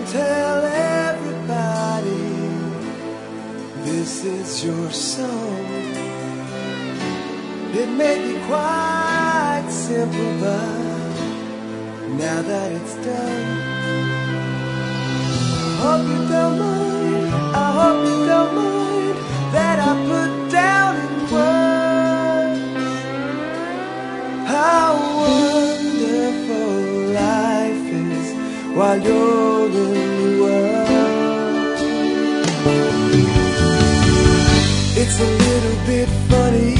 tell everybody this is your song. It may be quite simple, but now that it's done, I hope you don't mind, I hope you don't mind that I put down in words how wonderful life is while you're in the world. It's a little bit funny,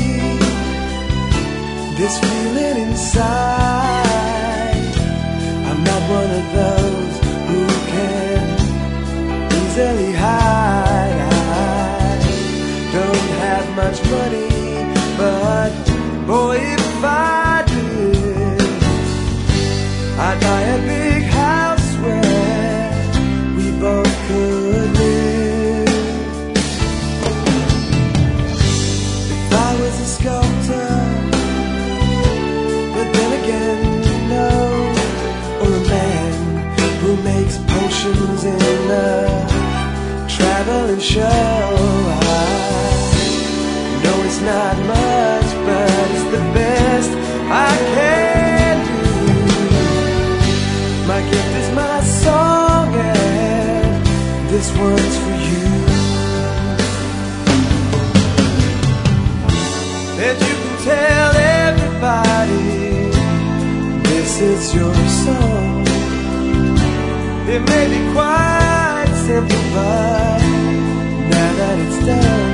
this feeling inside. I'm not one of those who can easily hide. I don't have much money, but boy, if I did, I'd buy a big house where we both could live. If I was a sculptor, but then again, no, or a man who makes potions in a traveling show. I know it's not much, but it's the best I can do. My gift is my song, and this one's for you. That you can tell everybody this is your song. It may be quite simple, but now that it's done,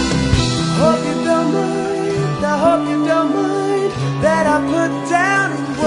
I hope you don't mind, I hope you don't mind that I put down in